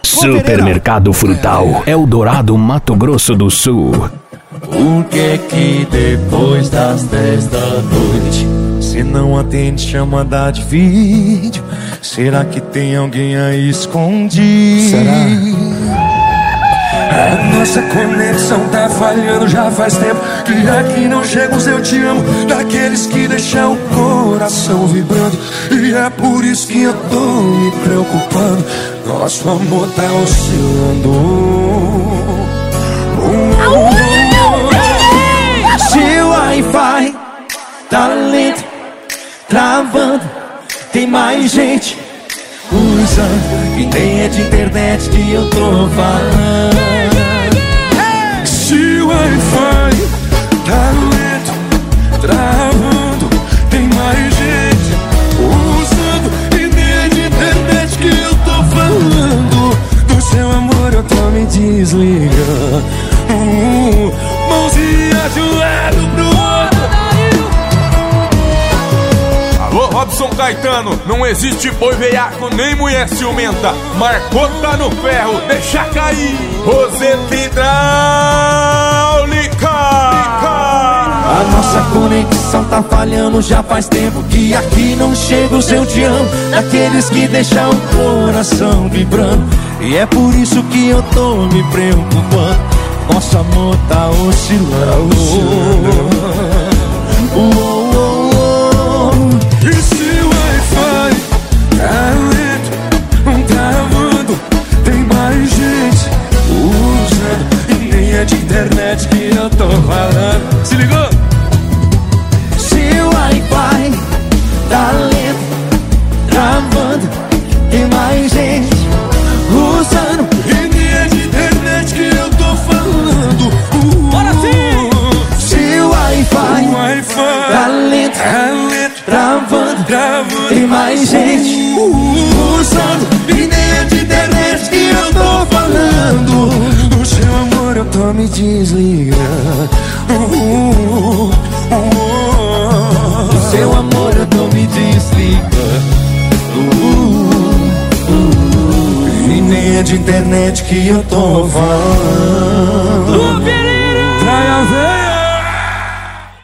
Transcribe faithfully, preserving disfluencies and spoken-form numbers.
Supermercado Frutal Eldorado, Mato Grosso do Sul. Por que que depois das dez da noite cê não atende chamada de vídeo? Será que tem alguém aí escondido? Será? A nossa conexão tá falhando já faz tempo, que aqui não chega os eu te amo daqueles que deixam o coração vibrando. E é por isso que eu tô me preocupando. Nosso amor tá oscilando. Seu Wi-Fi tá lento, travando. Tem mais gente usando, e nem é de internet que eu tô falando. Se o Wi-Fi tá lento, travando, tem mais gente usando, e nem é de internet que eu tô falando. Do seu amor eu tô me desligando. uh, Mãozinha de um lado pro outro. Alô, Robson Caetano, não existe boi veiaco nem mulher ciumenta. Marcou, tá no ferro, deixa cair. Roseta hidráulica. A nossa conexão tá falhando já faz tempo, que aqui não chega o seu te amo daqueles que deixam o coração vibrando. E é por isso que eu tô me preocupando. Nosso amor tá oscilando. Oh, oh, oh, oh. E se o Wi-Fi tá lento, travando, tem mais gente usando, e nem é de internet que eu tô falando. Se ligou? Se o Wi-Fi tá lento, travando, tem mais gente usando, e nem é de internet que eu tô falando. uh, Bora sim! Se o Wi-Fi, wi tá lento, tá lento, travando, travando, tem mais gente usando, e nem é de internet que eu tô falando. Do seu amor eu tô me desligando. uh, uh, uh, uh, Do seu amor eu tô me desligando. uh, E nem é de internet que eu tô falando. Traia